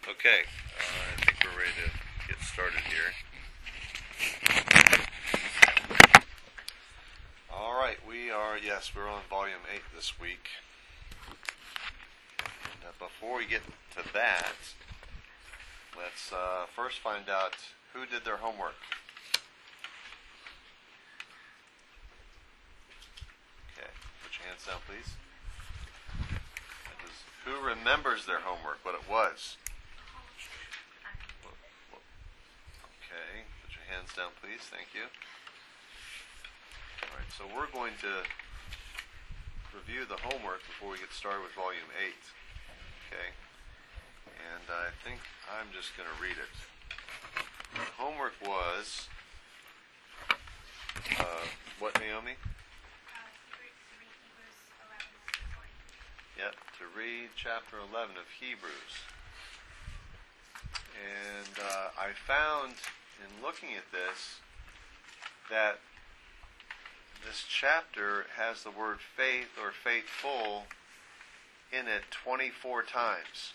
Okay, I think we're ready to get started here. All right, we're on Volume 8 this week. And, before we get to that, let's first find out who did their homework. Okay, put your hands down, please. Who remembers their homework, what it was? Okay, put your hands down, please. Thank you. All right, so we're going to review the homework before we get started with Volume 8. Okay, and I think I'm just going to read it. The homework was, what, Naomi? Yep, to read chapter 11 of Hebrews. And I found, in looking at this, that this chapter has the word faith or faithful in it 24 times.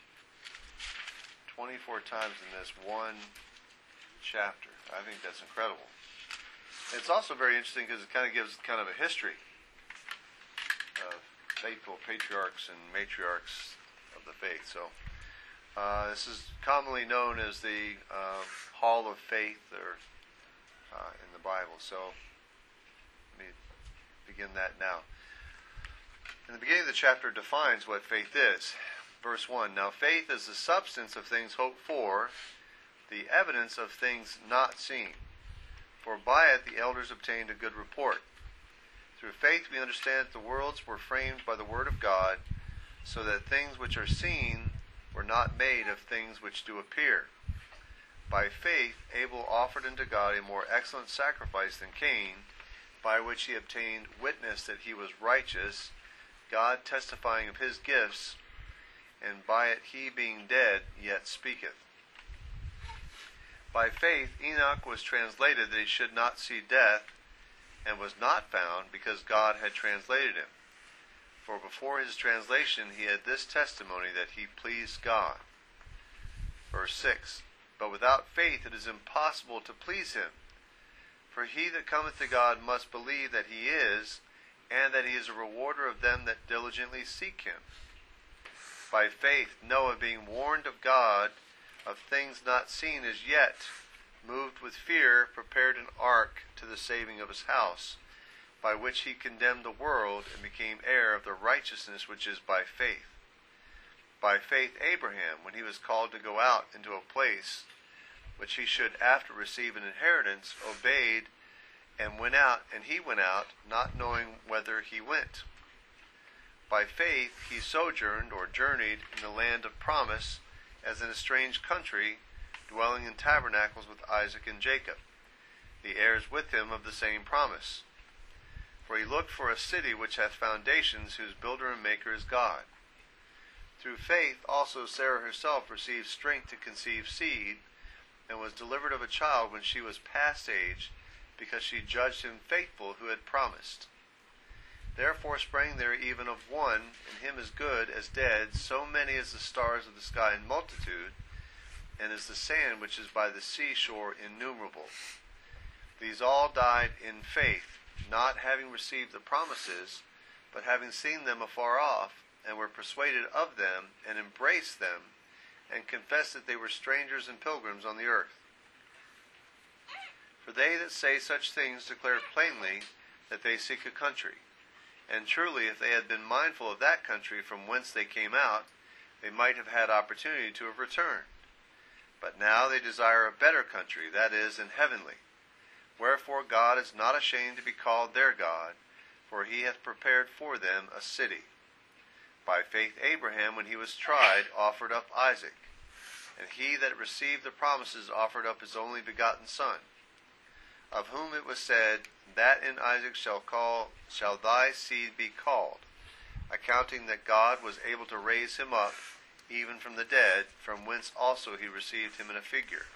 24 times in this one chapter. I think that's incredible. It's also very interesting because it kind of gives kind of a history of faithful patriarchs and matriarchs of the faith. So this is commonly known as the Hall of Faith, or in the Bible. So let me begin that now. In the beginning of the chapter defines what faith is. Verse 1, now faith is the substance of things hoped for, the evidence of things not seen. For by it the elders obtained a good report. Through faith we understand that the worlds were framed by the word of God, so that things which are seen were not made of things which do appear. By faith Abel offered unto God a more excellent sacrifice than Cain, by which he obtained witness that he was righteous, God testifying of his gifts, and by it he being dead yet speaketh. By faith Enoch was translated that he should not see death, and was not found, because God had translated him. For before his translation he had this testimony, that he pleased God. Verse 6, but without faith it is impossible to please him. For he that cometh to God must believe that he is, and that he is a rewarder of them that diligently seek him. By faith Noah, being warned of God of things not seen as yet, moved with fear, prepared an ark to the saving of his house, by which he condemned the world, and became heir of the righteousness which is by faith. By faith Abraham, when he was called to go out into a place which he should after receive an inheritance, obeyed, and went out, and he went out, not knowing whither he went. By faith he sojourned, or journeyed, in the land of promise, as in a strange country, dwelling in tabernacles with Isaac and Jacob, the heirs with him of the same promise. For he looked for a city which hath foundations, whose builder and maker is God. Through faith also Sarah herself received strength to conceive seed, and was delivered of a child when she was past age, because she judged him faithful who had promised. Therefore sprang there even of one, and him as good as dead, so many as the stars of the sky in multitude, and as the sand which is by the seashore innumerable. These all died in faith, not having received the promises, but having seen them afar off, and were persuaded of them, and embraced them, and confessed that they were strangers and pilgrims on the earth. For they that say such things declare plainly that they seek a country. And truly, if they had been mindful of that country from whence they came out, they might have had opportunity to have returned. But now they desire a better country, that is, an heavenly. Wherefore God is not ashamed to be called their God, for he hath prepared for them a city. By faith Abraham, when he was tried, offered up Isaac. And he that received the promises offered up his only begotten son, of whom it was said, that in Isaac shall thy seed be called, accounting that God was able to raise him up, even from the dead, from whence also he received him in a figure.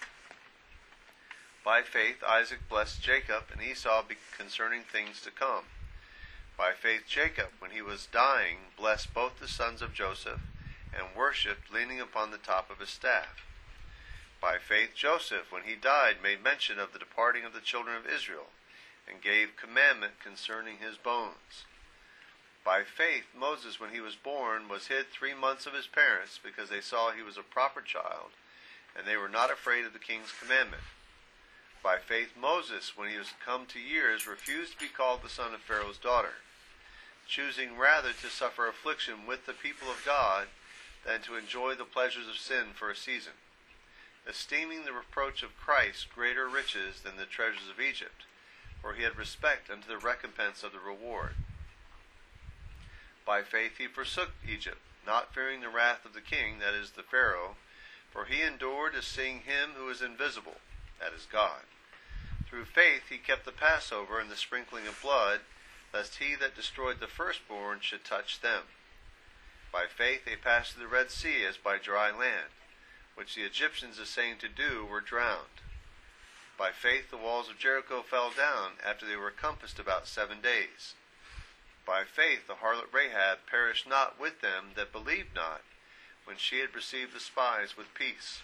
By faith Isaac blessed Jacob and Esau concerning things to come. By faith Jacob, when he was dying, blessed both the sons of Joseph, and worshipped, leaning upon the top of his staff. By faith Joseph, when he died, made mention of the departing of the children of Israel, and gave commandment concerning his bones. By faith Moses, when he was born, was hid 3 months of his parents, because they saw he was a proper child, and they were not afraid of the king's commandment. By faith Moses, when he was come to years, refused to be called the son of Pharaoh's daughter, choosing rather to suffer affliction with the people of God than to enjoy the pleasures of sin for a season, esteeming the reproach of Christ greater riches than the treasures of Egypt, for he had respect unto the recompense of the reward. By faith he forsook Egypt, not fearing the wrath of the king, that is, the Pharaoh, for he endured as seeing him who is invisible, that is, God. Through faith he kept the Passover and the sprinkling of blood, lest he that destroyed the firstborn should touch them. By faith they passed through the Red Sea as by dry land, which the Egyptians essaying to do were drowned. By faith the walls of Jericho fell down, after they were compassed about 7 days. By faith the harlot Rahab perished not with them that believed not, when she had received the spies with peace.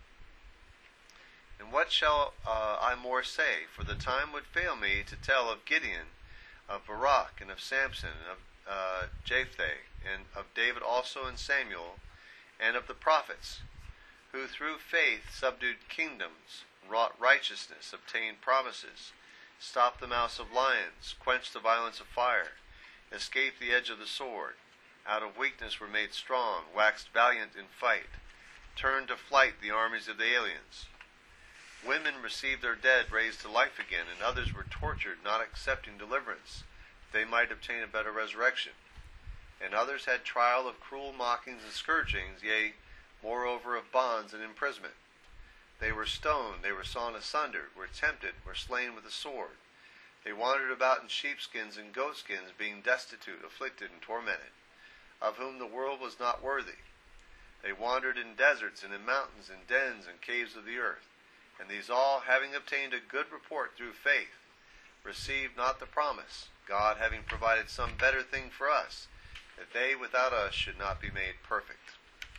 And what shall I more say? For the time would fail me to tell of Gideon, of Barak, and of Samson, and of Jephthah, and of David also and Samuel, and of the prophets, who through faith subdued kingdoms, wrought righteousness, obtained promises, stopped the mouths of lions, quenched the violence of fire, escaped the edge of the sword, out of weakness were made strong, waxed valiant in fight, turned to flight the armies of the aliens. Women received their dead raised to life again, and others were tortured, not accepting deliverance, that they might obtain a better resurrection. And others had trial of cruel mockings and scourgings, yea, moreover of bonds and imprisonment. They were stoned, they were sawn asunder, were tempted, were slain with the sword. They wandered about in sheepskins and goatskins, being destitute, afflicted, and tormented, of whom the world was not worthy. They wandered in deserts and in mountains, in dens and caves of the earth. And these all, having obtained a good report through faith, received not the promise, God having provided some better thing for us, that they without us should not be made perfect.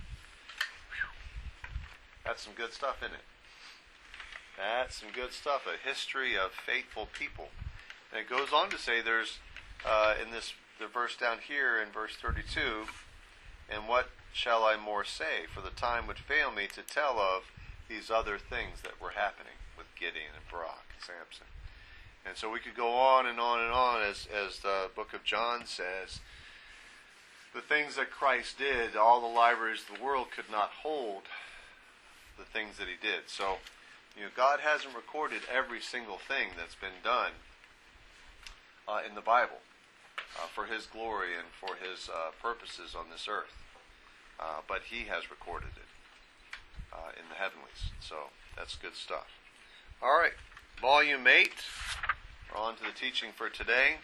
That's some good stuff, isn't it? That's some good stuff. A history of faithful people. And it goes on to say there's, in the verse down here in verse 32, and what shall I more say? For the time would fail me to tell of these other things that were happening with Gideon and Barak and Samson. And so we could go on and on and on, as the book of John says. The things that Christ did, all the libraries of the world could not hold the things that he did. So, God hasn't recorded every single thing that's been done in the Bible for his glory and for his purposes on this earth. But he has recorded it in the heavenlies. So that's good stuff. All right, Volume 8. We're on to the teaching for today.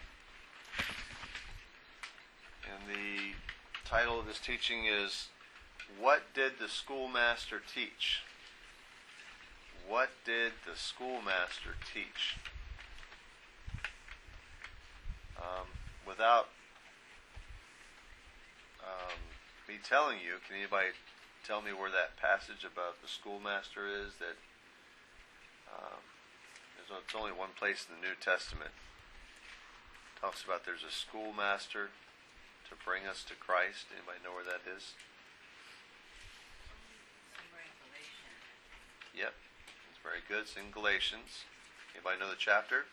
And the title of this teaching is, What Did the Schoolmaster Teach? What did the schoolmaster teach? Without me telling you, can anybody tell me where that passage about the schoolmaster is? That it's only one place in the New Testament. It talks about there's a schoolmaster to bring us to Christ. Anybody know where that is? Yep, it's very good. It's in Galatians. Anybody know the chapter?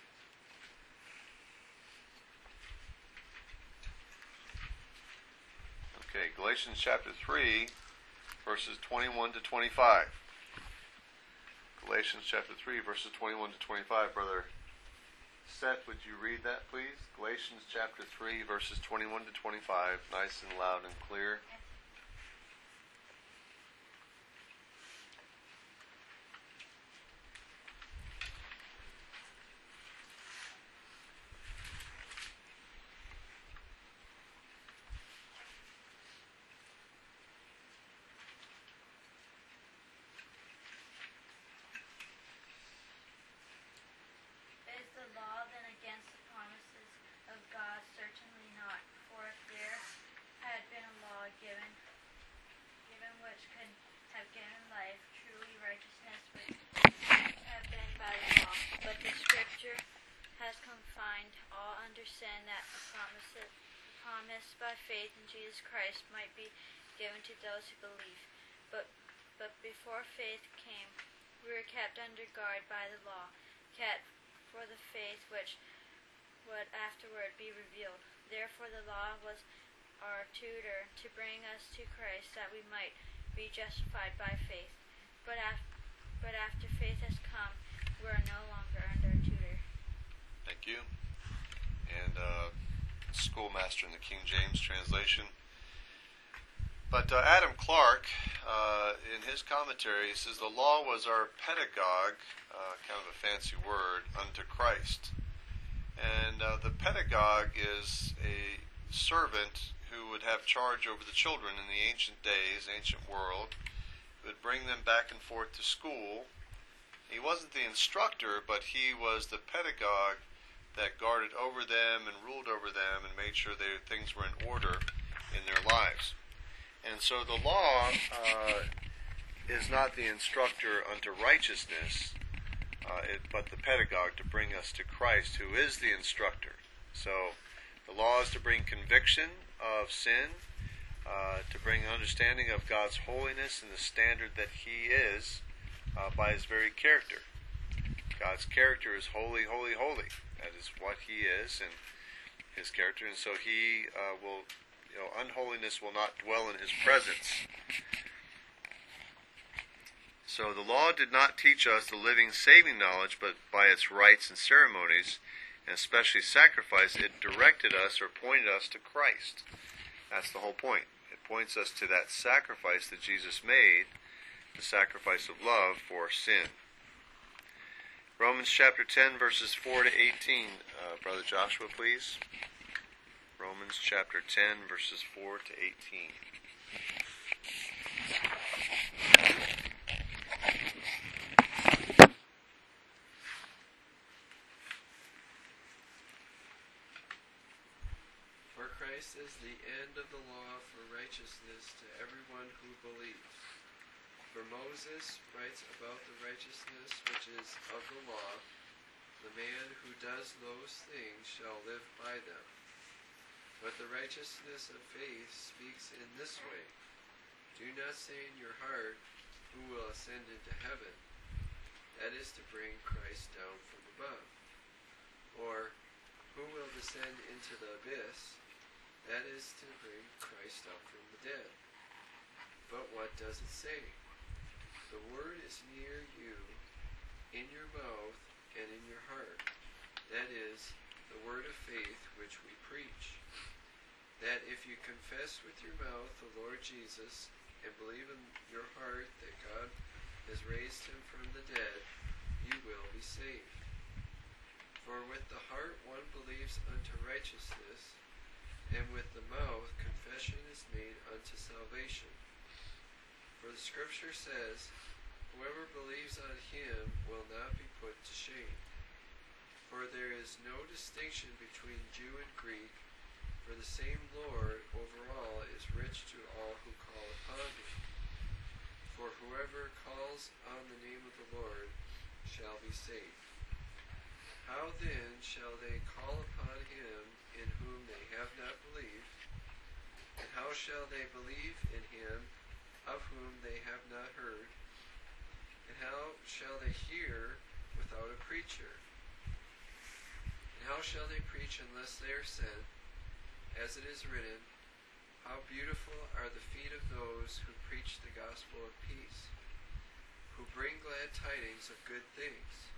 Okay, Galatians chapter 3, verses 21 to 25. Galatians chapter 3, verses 21 to 25. Brother Seth, would you read that, please? Galatians chapter 3, verses 21 to 25. Nice and loud and clear. Given righteousness by faith in Jesus Christ might be given to those who believe. But before faith came, we were kept under guard by the law, kept for the faith which would afterward be revealed. Therefore the law was our tutor to bring us to Christ, that we might be justified by faith. But after faith has come, we are no longer under a tutor. Thank you. And Schoolmaster in the King James translation. But Adam Clarke, in his commentary, says the law was our pedagogue, kind of a fancy word, unto Christ. And the pedagogue is a servant who would have charge over the children in the ancient days, ancient world, who would bring them back and forth to school. He wasn't the instructor, but he was the pedagogue that guarded over them and ruled over them and made sure things were in order in their lives. And so the law is not the instructor unto righteousness, but the pedagogue to bring us to Christ, who is the instructor. So the law is to bring conviction of sin, to bring understanding of God's holiness and the standard that He is by His very character. God's character is holy, holy, holy. That is what He is and His character, and so He will. Unholiness will not dwell in His presence. So the law did not teach us the living, saving knowledge, but by its rites and ceremonies, and especially sacrifice, it directed us or pointed us to Christ. That's the whole point. It points us to that sacrifice that Jesus made, the sacrifice of love for sin. Romans chapter 10, verses 4 to 18. Brother Joshua, please. Romans chapter 10, verses 4 to 18. For Christ is the end of the law for righteousness to everyone who believes. For Moses writes about the righteousness which is of the law, the man who does those things shall live by them. But the righteousness of faith speaks in this way: do not say in your heart, who will ascend into heaven? That is to bring Christ down from above. Or, who will descend into the abyss? That is to bring Christ up from the dead. But what does it say? The word is near you, in your mouth and in your heart. That is, the word of faith which we preach. That if you confess with your mouth the Lord Jesus, and believe in your heart that God has raised him from the dead, you will be saved. For with the heart one believes unto righteousness, and with the mouth confession is made unto salvation. For the Scripture says, whoever believes on him will not be put to shame. For there is no distinction between Jew and Greek, for the same Lord over all is rich to all who call upon him. For whoever calls on the name of the Lord shall be saved. How then shall they call upon him in whom they have not believed? And how shall they believe in him of whom they have not heard? And how shall they hear without a preacher? And how shall they preach unless they are sent? As it is written, how beautiful are the feet of those who preach the gospel of peace, who bring glad tidings of good things.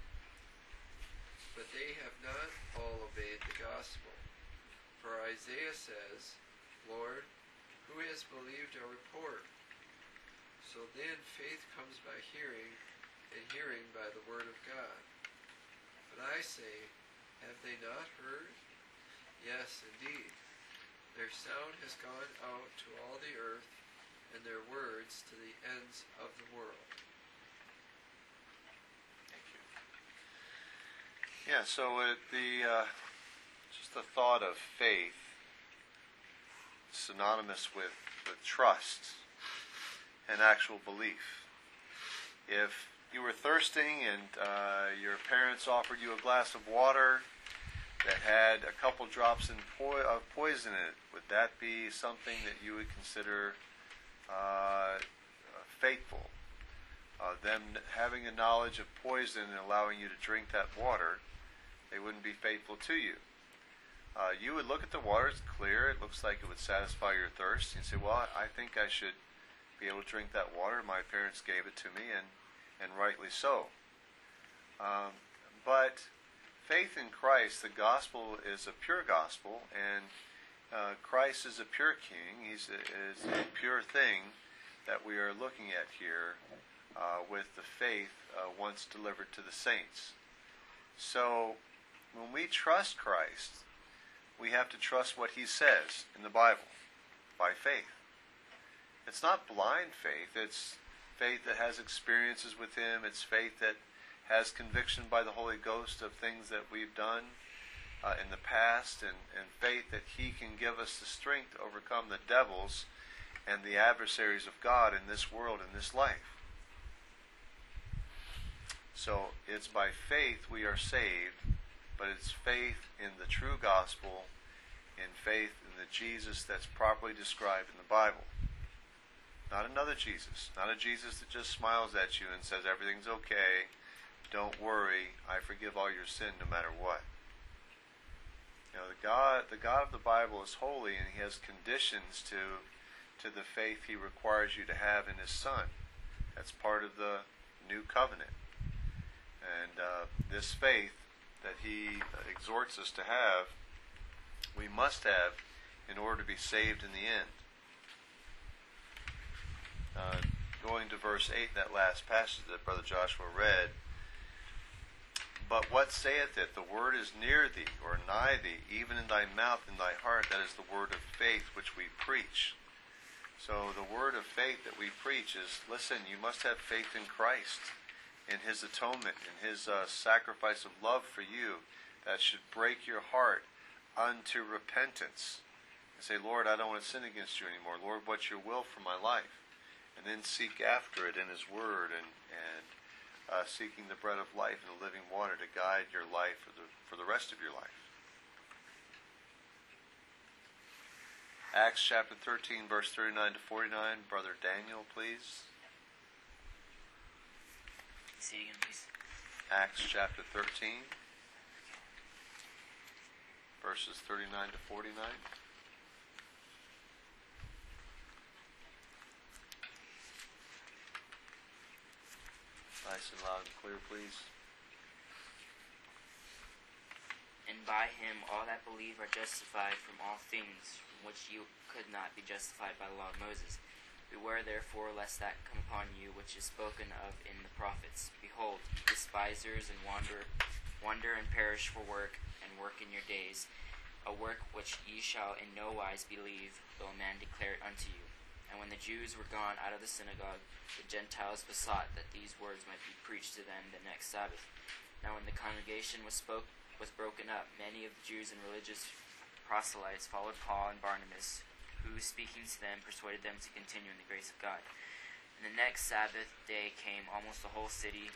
But they have not all obeyed the gospel. For Isaiah says, Lord, who has believed our report? So then faith comes by hearing, and hearing by the word of God. But I say, have they not heard? Yes, indeed. Their sound has gone out to all the earth, and their words to the ends of the world. Thank you. Yeah, so just the thought of faith, synonymous with trust and actual belief. If you were thirsting and your parents offered you a glass of water, that had a couple drops of poison in it, would that be something that you would consider faithful? Them having a knowledge of poison and allowing you to drink that water, they wouldn't be faithful to you. You would look at the water, it's clear, it looks like it would satisfy your thirst. You say, well, I think I should be able to drink that water. My parents gave it to me, and rightly so. But faith in Christ, the gospel is a pure gospel, and Christ is a pure king. He's is a pure thing that we are looking at here with the faith once delivered to the saints. So when we trust Christ, we have to trust what he says in the Bible by faith. It's not blind faith. It's faith that has experiences with him. It's faith that has conviction by the Holy Ghost of things that we've done in the past, and faith that he can give us the strength to overcome the devils and the adversaries of God in this world, in this life. So it's by faith we are saved, but it's faith in the true gospel, in faith in the Jesus that's properly described in the Bible. Not another Jesus, not a Jesus that just smiles at you and says everything's okay, don't worry, I forgive all your sin no matter what. You know, the God of the Bible is holy, and he has conditions to the faith he requires you to have in his Son. That's part of the new covenant. And this faith that he exhorts us to have, we must have in order to be saved in the end. Going to verse 8, that last passage that Brother Joshua read, but what saith it? The word is near thee, or nigh thee, even in thy mouth, in thy heart. That is the word of faith which we preach. So the word of faith that we preach is, listen, you must have faith in Christ, in his atonement, in his sacrifice of love for you, that should break your heart unto repentance. And say, Lord, I don't want to sin against you anymore. Lord, what's your will for my life? And then seek after it in his word, and seeking the bread of life and the living water to guide your life for the rest of your life. Acts chapter 13, verse 39 to 49. Brother Daniel, please. Say it again, please. Acts chapter 13, verses 39 to 49. Nice and loud and clear, please. And by him all that believe are justified from all things from which you could not be justified by the law of Moses. Beware therefore lest that come upon you which is spoken of in the prophets. Behold, despisers and wander and perish for work, and work in your days, a work which ye shall in no wise believe, though a man declare it unto you. And when the Jews were gone out of the synagogue, the Gentiles besought that these words might be preached to them the next Sabbath. Now when the congregation was broken up, many of the Jews and religious proselytes followed Paul and Barnabas, who, speaking to them, persuaded them to continue in the grace of God. And the next Sabbath day came almost the whole city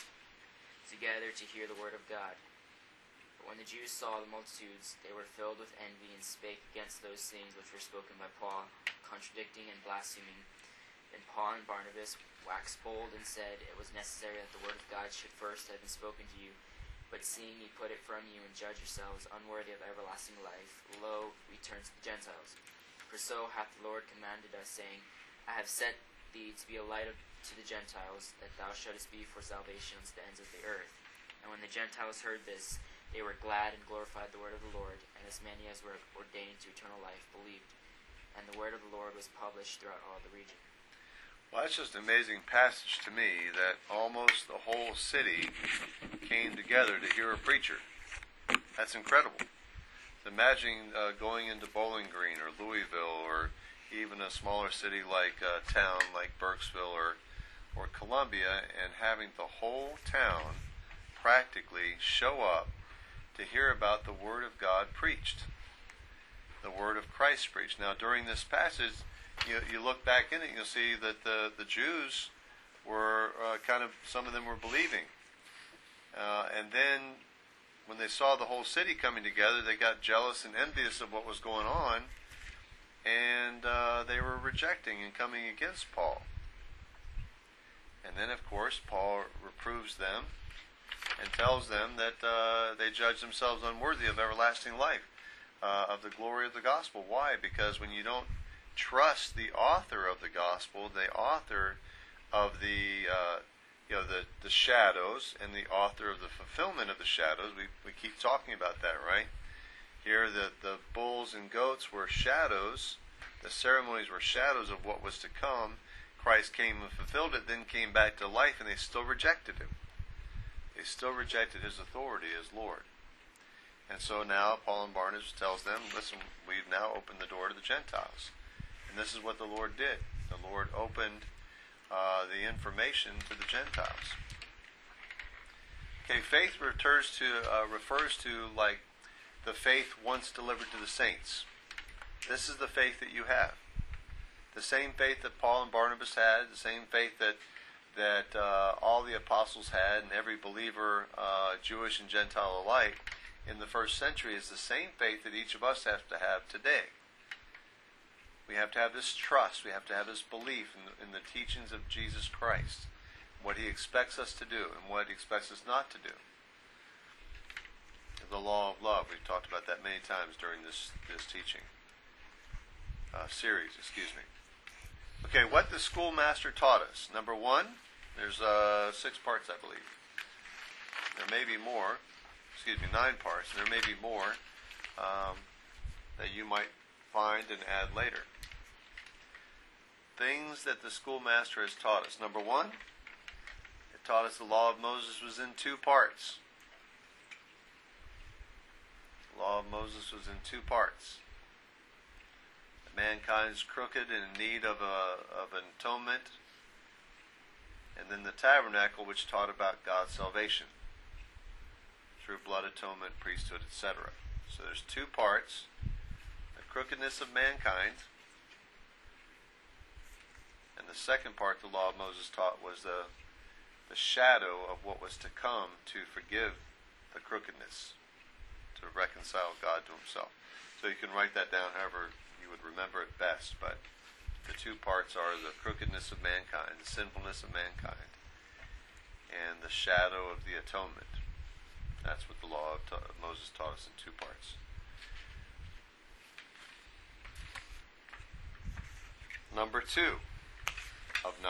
together to hear the word of God. But when the Jews saw the multitudes, they were filled with envy, and spake against those things which were spoken by Paul, contradicting and blaspheming. Then Paul and Barnabas waxed bold, and said, it was necessary that the word of God should first have been spoken to you. But seeing ye put it from you, and judge yourselves unworthy of everlasting life, lo, we turn to the Gentiles. For so hath the Lord commanded us, saying, I have set thee to be a light to the Gentiles, that thou shouldest be for salvation unto the ends of the earth. And when the Gentiles heard this, they were glad and glorified the word of the Lord, and as many as were ordained to eternal life believed. And the word of the Lord was published throughout all the region. Well, that's just an amazing passage to me, that almost the whole city came together to hear a preacher. That's incredible. Imagine going into Bowling Green or Louisville, or even a smaller city like town like Burkesville or Columbia, and having the whole town practically show up to hear about the Word of God preached, the Word of Christ preached. Now, during this passage, you look back in it, you'll see that the Jews were some of them were believing. And then when they saw the whole city coming together, they got jealous and envious of what was going on, and they were rejecting and coming against Paul. And then, of course, Paul reproves them and tells them that they judge themselves unworthy of everlasting life, of the glory of the gospel. Why? Because when you don't trust the author of the gospel, the author of the shadows, and the author of the fulfillment of the shadows, we keep talking about that, right? Here, the bulls and goats were shadows. The ceremonies were shadows of what was to come. Christ came and fulfilled it, then came back to life, and they still rejected him. They still rejected his authority as Lord. And so now Paul and Barnabas tells them, listen, we've now opened the door to the Gentiles. And this is what the Lord did. The Lord opened the information to the Gentiles. Okay, faith refers to like the faith once delivered to the saints. This is the faith that you have. The same faith that Paul and Barnabas had, the same faith that all the apostles had, and every believer, Jewish and Gentile alike, in the first century, is the same faith that each of us has to have today. We have to have this trust. We have to have this belief in the teachings of Jesus Christ, what he expects us to do and what he expects us not to do. The law of love. We've talked about that many times during this teaching series. Okay, what the schoolmaster taught us. Number one, there's 6 parts, I believe. There may be more. 9 parts. There may be more that you might find and add later. Things that the schoolmaster has taught us. Number one, it taught us the law of Moses was in 2 parts. The law of Moses was in 2 parts. Mankind is crooked and in need of an atonement. And then the tabernacle, which taught about God's salvation through blood atonement, priesthood, etc. So there's 2 parts. The crookedness of mankind. And the second part the law of Moses taught was the shadow of what was to come to forgive the crookedness, to reconcile God to himself. So you can write that down however you would remember it best, but the 2 parts are the crookedness of mankind, the sinfulness of mankind, and the shadow of the atonement. That's what the law of Moses taught us in 2 parts. Number 2 of 9.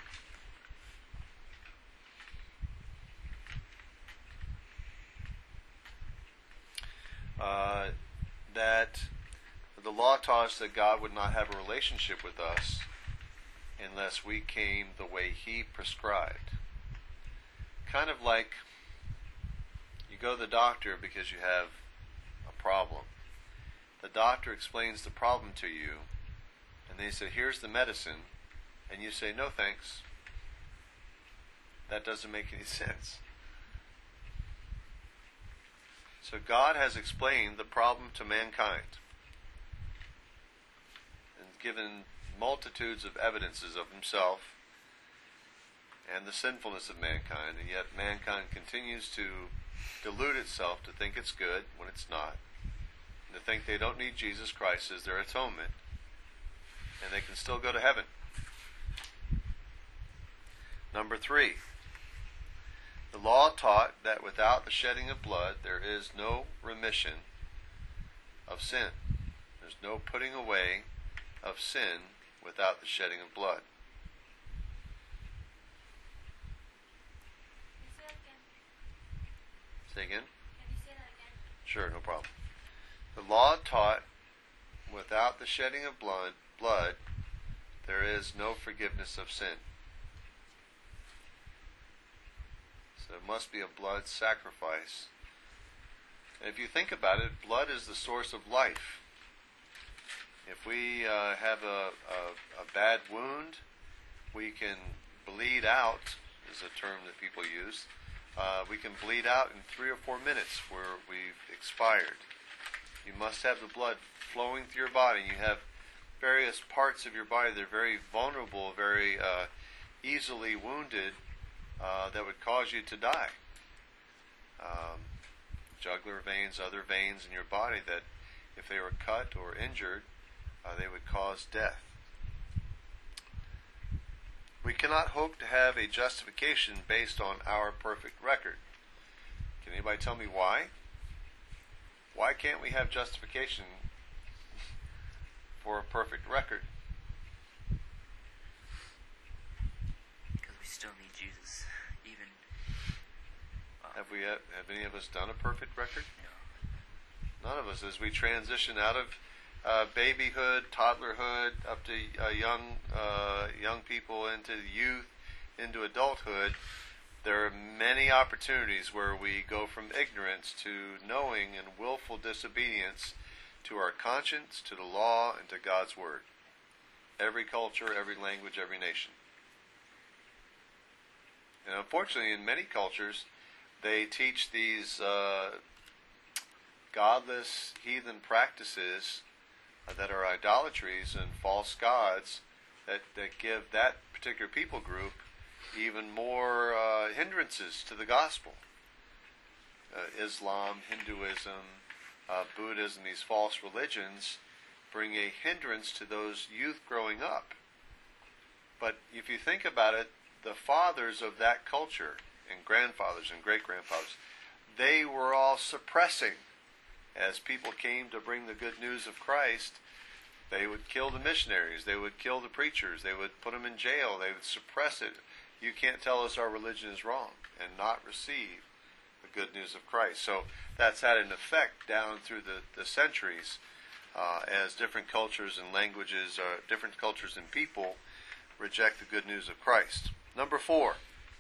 That the law taught us that God would not have a relationship with us unless we came the way he prescribed. Kind of like you go to the doctor because you have a problem. The doctor explains the problem to you, and they say, here's the medicine, and you say, no thanks. That doesn't make any sense. So God has explained the problem to mankind and given multitudes of evidences of himself and the sinfulness of mankind, and yet mankind continues to delude itself to think it's good when it's not, and to think they don't need Jesus Christ as their atonement, and they can still go to heaven. Number 3, the law taught that without the shedding of blood there is no remission of sin. There's no putting away of sin without the shedding of blood. Say again? Can you say that again? Sure, no problem. The law taught without the shedding of blood there is no forgiveness of sin. So it must be a blood sacrifice. And if you think about it, blood is the source of life. If we have a bad wound, we can bleed out, is a term that people use. We can bleed out in 3 or 4 minutes where we've expired. You must have the blood flowing through your body. You have various parts of your body that are very vulnerable, very easily wounded, that would cause you to die. jugular veins, other veins in your body that if they were cut or injured, they would cause death. We cannot hope to have a justification based on our perfect record. Can anybody tell me why? Why can't we have justification for a perfect record? Because we still need Jesus. Even have any of us done a perfect record? no. None of us. As we transition out of babyhood, toddlerhood, up to young people, into youth, into adulthood, there are many opportunities where we go from ignorance to knowing and willful disobedience to our conscience, to the law, and to God's Word. Every culture, every language, every nation. And unfortunately, in many cultures, they teach these godless, heathen practices that are idolatries and false gods that give that particular people group even more hindrances to the gospel. Islam, Hinduism, Buddhism, these false religions bring a hindrance to those youth growing up. But if you think about it, the fathers of that culture, and grandfathers and great-grandfathers, they were all suppressing. As people came to bring the good news of Christ, they would kill the missionaries, they would kill the preachers, they would put them in jail, they would suppress it. You can't tell us our religion is wrong, and not receive the good news of Christ. So that's had an effect down through the centuries as different cultures and languages, different cultures and people reject the good news of Christ. Number 4,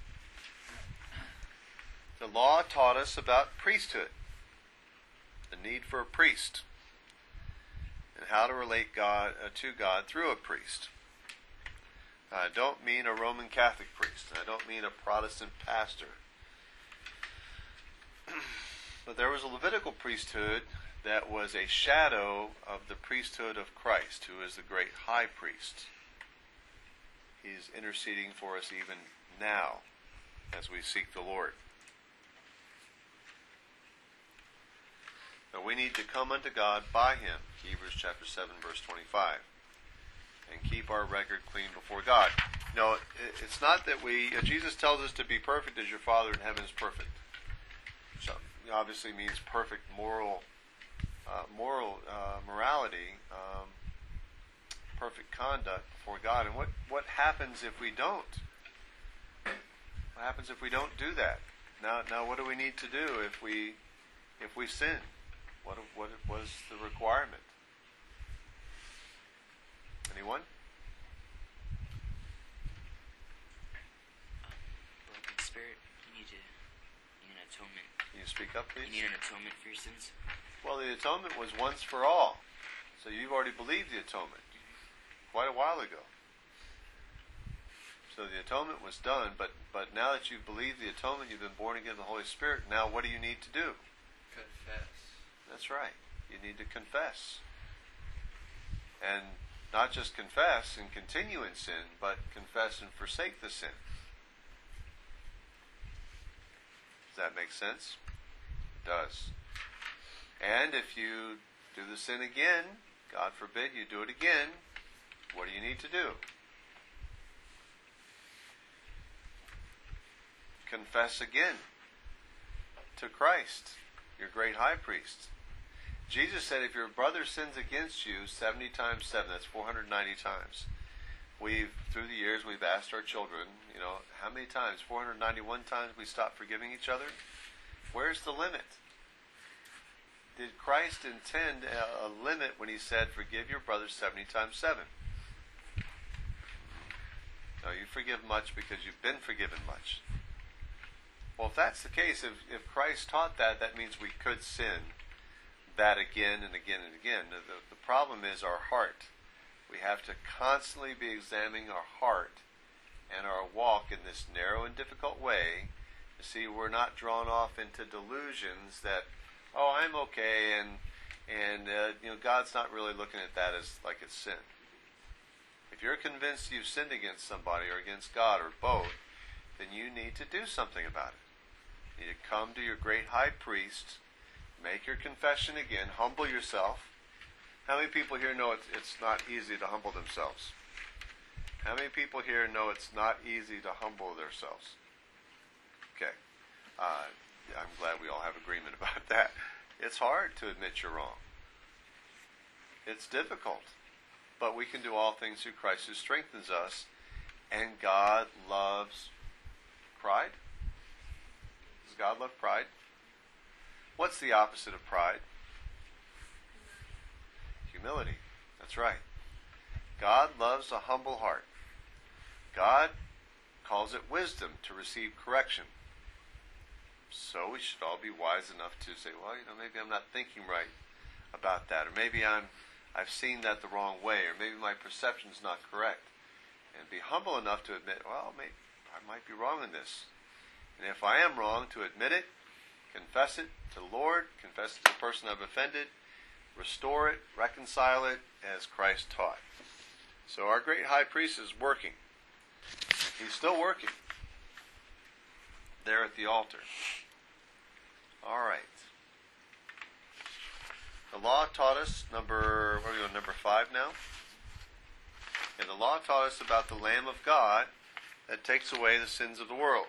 the law taught us about priesthood, the need for a priest, and how to relate to God through a priest. I don't mean a Roman Catholic priest. I don't mean a Protestant pastor. But there was a Levitical priesthood that was a shadow of the priesthood of Christ, who is the great high priest. He's interceding for us even now as we seek the Lord. But we need to come unto God by Him, Hebrews chapter 7, verse 25, and keep our record clean before God. No, it's not that Jesus tells us to be perfect as your Father in heaven is perfect. So it obviously means perfect morality, perfect conduct before God. And what happens if we don't? What happens if we don't do that? Now what do we need to do if we sin? What was the requirement? Anyone? Broken spirit, you need an atonement. Can you speak up, please? You need an atonement for your sins. Well, the atonement was once for all. So you've already believed the atonement quite a while ago. So the atonement was done, but now that you've believed the atonement, you've been born again of the Holy Spirit, now what do you need to do? Confess. That's right. You need to confess. And not just confess and continue in sin, but confess and forsake the sin. Does that make sense? It does. And if you do the sin again, God forbid you do it again, what do you need to do? Confess again to Christ, your great high priest. Jesus said if your brother sins against you 70 times 7, that's 490 times. Through the years, we've asked our children, how many times? 491 times we stopped forgiving each other? Where's the limit? Did Christ intend a limit when He said, forgive your brother 70 times 7? No, you forgive much because you've been forgiven much. Well, if that's the case, if Christ taught that, that means we could sin that again and again and again. The problem is our heart. We have to constantly be examining our heart and our walk in this narrow and difficult way to see we're not drawn off into delusions that, I'm okay, and God's not really looking at that as like it's sin. If you're convinced you've sinned against somebody or against God or both, then you need to do something about it. You need to come to your great high priest Make your confession again. Humble yourself. How many people here know it's not easy to humble themselves? How many people here know it's not easy to humble themselves? Okay. I'm glad we all have agreement about that. It's hard to admit you're wrong. It's difficult. But we can do all things through Christ who strengthens us. And God loves pride. Does God love pride? What's the opposite of pride? Humility. That's right. God loves a humble heart. God calls it wisdom to receive correction. So we should all be wise enough to say, well, maybe I'm not thinking right about that, or maybe I've seen that the wrong way, or maybe my perception's not correct. And be humble enough to admit, well, maybe I might be wrong in this. And if I am wrong, to admit it, confess it to the Lord, confess it to the person I've offended, restore it, reconcile it, as Christ taught. So our great high priest is working. He's still working there at the altar. All right. The law taught us, number 5 now? And the law taught us about the Lamb of God that takes away the sins of the world.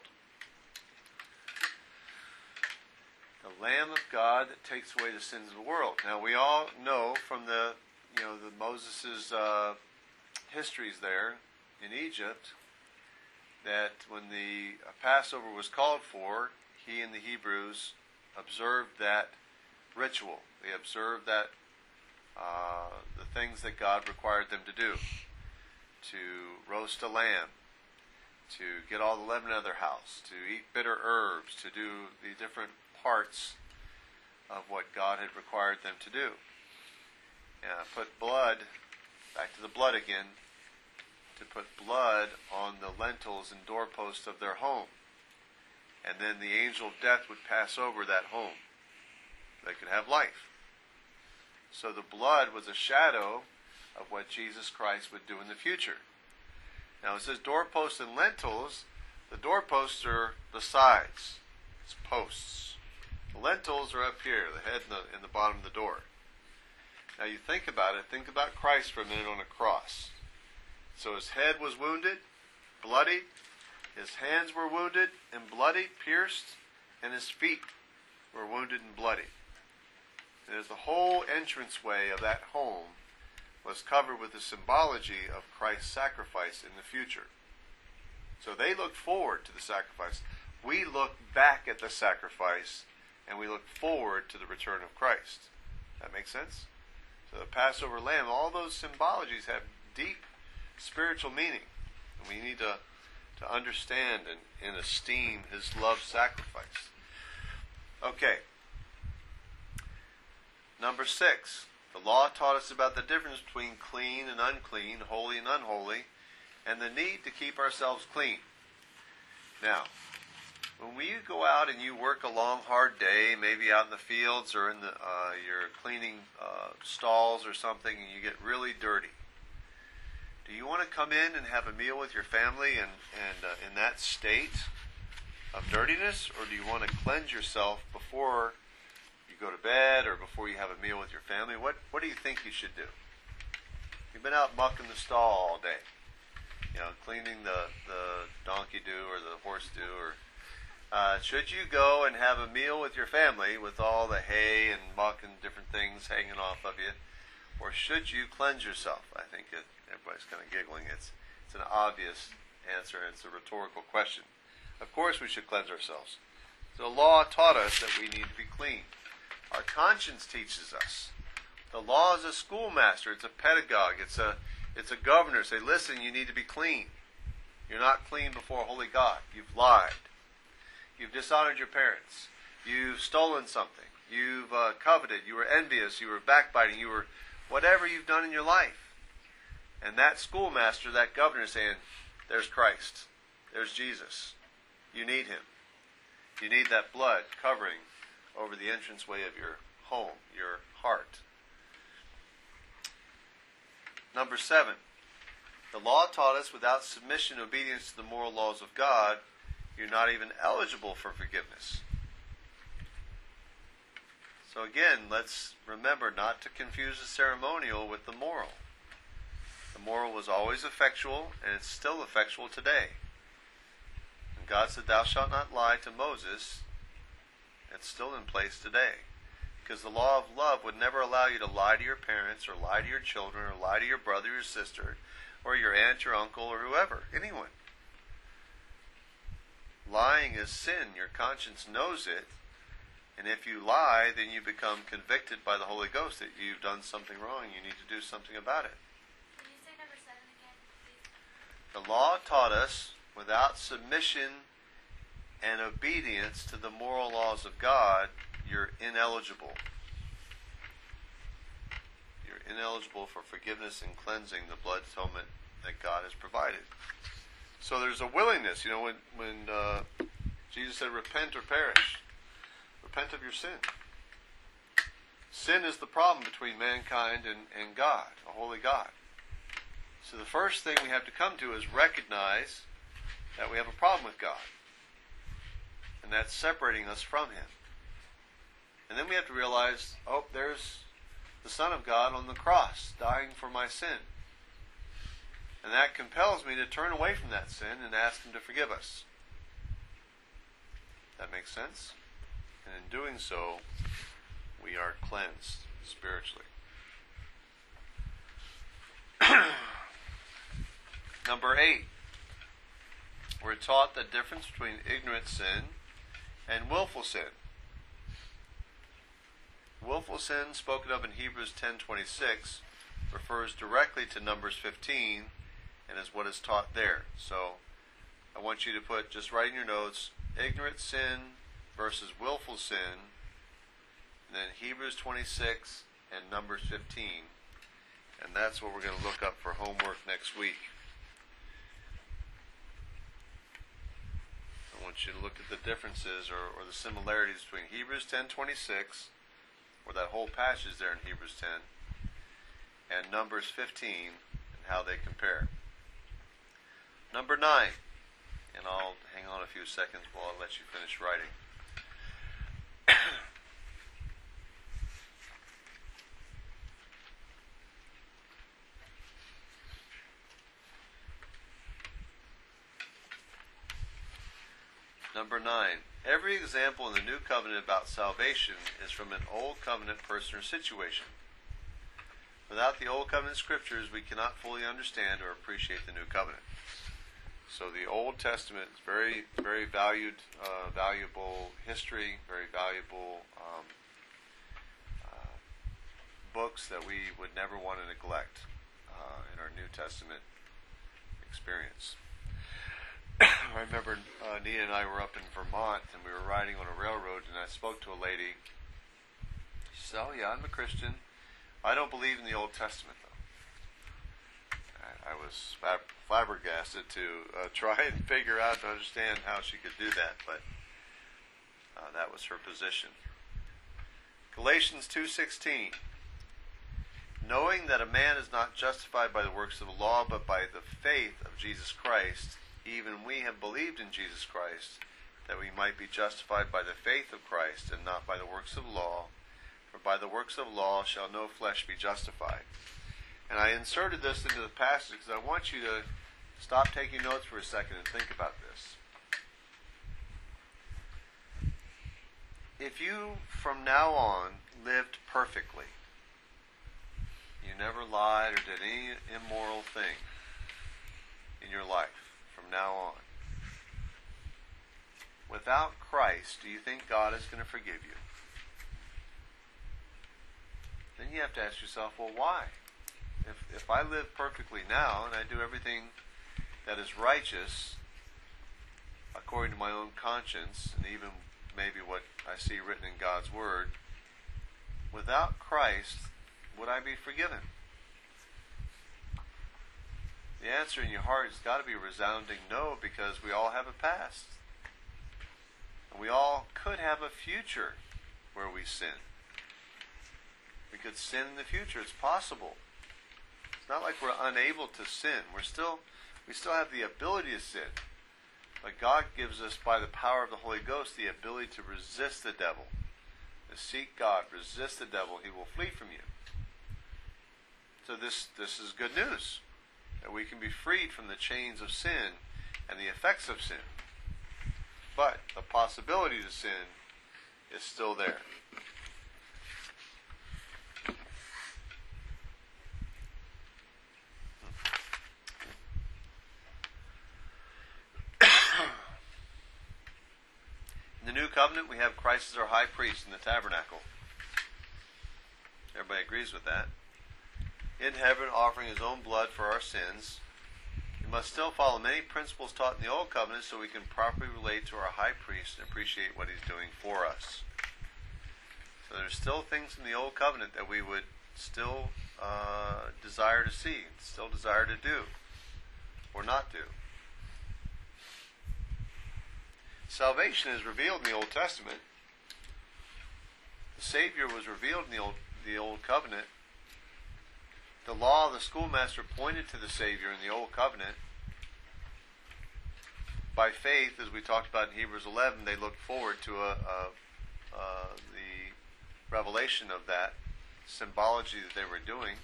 The Lamb of God that takes away the sins of the world. Now we all know from the Moses' histories there in Egypt that when the Passover was called for, he and the Hebrews observed that ritual. They observed that the things that God required them to do. To roast a lamb, to get all the leaven out of their house, to eat bitter herbs, to do the different parts of what God had required them to do. Put blood, back to the blood again, to put blood on the lintels and doorposts of their home. And then the angel of death would pass over that home. They could have life. So the blood was a shadow of what Jesus Christ would do in the future. Now it says doorposts and lintels. The doorposts are the sides. It's posts. The lintels are up here, the head and the bottom of the door. Now you think about it. Think about Christ for a minute on a cross. So his head was wounded, bloody. His hands were wounded and bloody, pierced, and his feet were wounded and bloody. There's the whole entranceway of that home was covered with the symbology of Christ's sacrifice in the future. So they looked forward to the sacrifice. We look back at the sacrifice, and we look forward to the return of Christ. That makes sense? So the Passover lamb, all those symbologies have deep spiritual meaning. And we need to understand and esteem his love sacrifice. Okay. Number 6. The law taught us about the difference between clean and unclean, holy and unholy, and the need to keep ourselves clean. Now, when you go out and you work a long, hard day, maybe out in the fields or in you're cleaning stalls or something, and you get really dirty, do you want to come in and have a meal with your family and in that state of dirtiness, or do you want to cleanse yourself before you go to bed or before you have a meal with your family? What do you think you should do? You've been out mucking the stall all day, cleaning the donkey do or the horse do, or should you go and have a meal with your family with all the hay and muck and different things hanging off of you, or should you cleanse yourself? I think everybody's kind of giggling. It's an obvious answer, and it's a rhetorical question. Of course we should cleanse ourselves. The law taught us that we need to be clean. Our conscience teaches us. The law is a schoolmaster. It's a pedagogue. It's a governor. Say, listen, you need to be clean. You're not clean before a holy God. You've lied. You've dishonored your parents. You've stolen something. You've coveted. You were envious. You were backbiting. You were whatever you've done in your life. And that schoolmaster, that governor is saying, there's Christ. There's Jesus. You need him. You need that blood covering over the entranceway of your home, your heart. Number 7. The law taught us without submission and obedience to the moral laws of God, you're not even eligible for forgiveness. So again, let's remember not to confuse the ceremonial with the moral. The moral was always effectual, and it's still effectual today. And God said, "Thou shalt not lie" to Moses. It's still in place today. Because the law of love would never allow you to lie to your parents, or lie to your children, or lie to your brother, your sister, or your aunt, your uncle, or whoever, anyone. Lying is sin. Your conscience knows it. And if you lie, then you become convicted by the Holy Ghost that you've done something wrong. You need to do something about it. Can you say number 7 again, please? The law taught us, without submission and obedience to the moral laws of God, you're ineligible. You're ineligible for forgiveness and cleansing, the blood atonement that God has provided. So there's a willingness. You know, when Jesus said, "Repent or perish," repent of your sin. Sin is the problem between mankind and God, a holy God. So the first thing we have to come to is recognize that we have a problem with God. And that's separating us from Him. And then we have to realize, oh, there's the Son of God on the cross, dying for my sin. And that compels me to turn away from that sin and ask Him to forgive us. That makes sense? And in doing so, we are cleansed spiritually. Number 8. We're taught the difference between ignorant sin and willful sin. Willful sin, spoken of in Hebrews 10:26, refers directly to Numbers 15 and is what is taught there. So I want you to put, just write in your notes, ignorant sin versus willful sin, and then Hebrews 26 and Numbers 15. And that's what we're going to look up for homework next week. I want you to look at the differences or the similarities between Hebrews 10:26, where that whole passage is there in Hebrews 10, and Numbers 15, and how they compare. Number 9, and I'll hang on a few seconds while I let you finish writing. Number 9. Every example in the New Covenant about salvation is from an Old Covenant person or situation. Without the Old Covenant scriptures, we cannot fully understand or appreciate the New Covenant. So the Old Testament is very, very valuable history, very valuable books that we would never want to neglect in our New Testament experience. I remember Nina and I were up in Vermont, and we were riding on a railroad, and I spoke to a lady. She said, "Oh yeah, I'm a Christian. I don't believe in the Old Testament, though." I was flabbergasted to try and figure out to understand how she could do that, but that was her position. Galatians 2:16. Knowing that a man is not justified by the works of the law, but by the faith of Jesus Christ, even we have believed in Jesus Christ, that we might be justified by the faith of Christ, and not by the works of law. For by the works of law shall no flesh be justified. And I inserted this into the passage because I want you to stop taking notes for a second and think about this. If you, from now on, lived perfectly, you never lied or did any immoral thing in your life, from now on, without Christ, do you think God is going to forgive you? Then you have to ask yourself, well, why? If I live perfectly now and I do everything that is righteous according to my own conscience, and even maybe what I see written in God's Word, without Christ, would I be forgiven? The answer in your heart has got to be a resounding no, because we all have a past. And we all could have a future where we sin. We could sin in the future. It's possible. It's not like we're unable to sin. We still have the ability to sin. But God gives us, by the power of the Holy Ghost, the ability to resist the devil. to seek God, resist the devil, he will flee from you. So this is good news, that we can be freed from the chains of sin and the effects of sin. But the possibility to sin is still there. In the new covenant, we have Christ as our high priest in the tabernacle. Everybody agrees with that. In heaven, offering his own blood for our sins. We must still follow many principles taught in the Old Covenant so we can properly relate to our high priest and appreciate what he's doing for us. So there's still things in the Old Covenant that we would still desire to see, still desire to do, or not do. Salvation is revealed in the Old Testament. The Savior was revealed in the Old Covenant. The law of the schoolmaster pointed to the Savior in the Old Covenant. By faith, as we talked about in Hebrews 11, they looked forward to the revelation of that symbology that they were doing.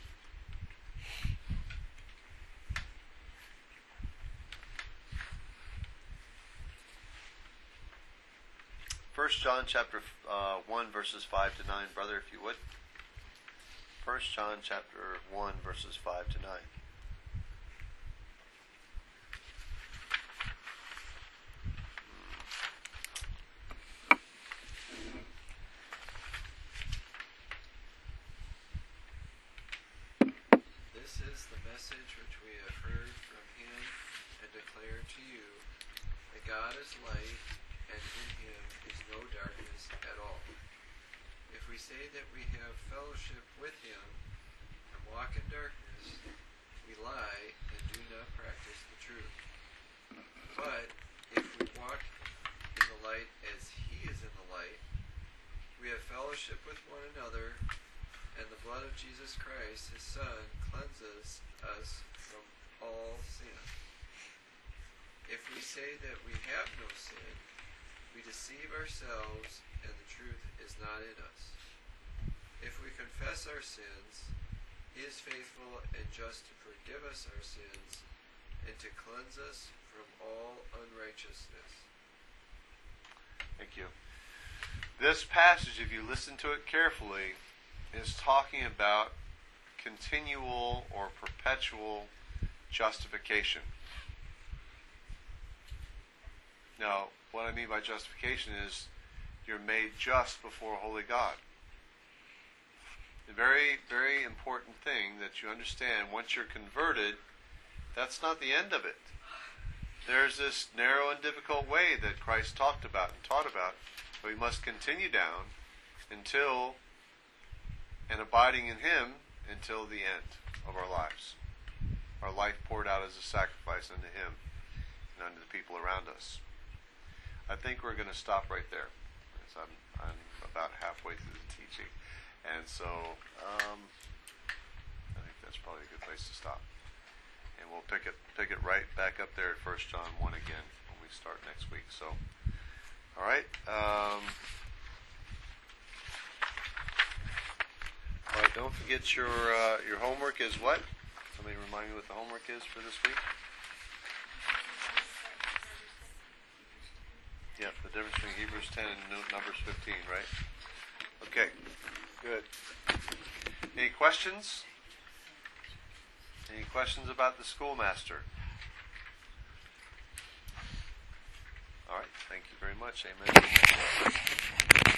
First John chapter 1 verses 5 to 9, brother, if you would. 1 John chapter 1 verses 5 to 9. This is the message which we have heard from him and declare to you, that God is light, and in him is no darkness at all. If we say that we have fellowship with him and walk in darkness, we lie and do not practice the truth. But if we walk in the light as he is in the light, we have fellowship with one another, and the blood of Jesus Christ, his Son, cleanses us from all sin. If we say that we have no sin, we deceive ourselves, and the truth is not in us. If we confess our sins, he is faithful and just to forgive us our sins and to cleanse us from all unrighteousness. Thank you. This passage, if you listen to it carefully, is talking about continual or perpetual justification. Now, what I mean by justification is you're made just before a holy God. A very, very important thing that you understand, once you're converted, that's not the end of it. There's this narrow and difficult way that Christ talked about and taught about, but we must continue down until, and abiding in him until the end of our lives. Our life poured out as a sacrifice unto him and unto the people around us. I think we're going to stop right there, because I'm about halfway through the teaching, and so I think that's probably a good place to stop. And we'll pick it right back up there at 1 John 1 again when we start next week. So, all right. All right. Don't forget your homework is what? Somebody remind me what the homework is for this week. Yep, the difference between Hebrews 10 and Numbers 15, right? Okay, good. Any questions? Any questions about the schoolmaster? All right, thank you very much. Amen.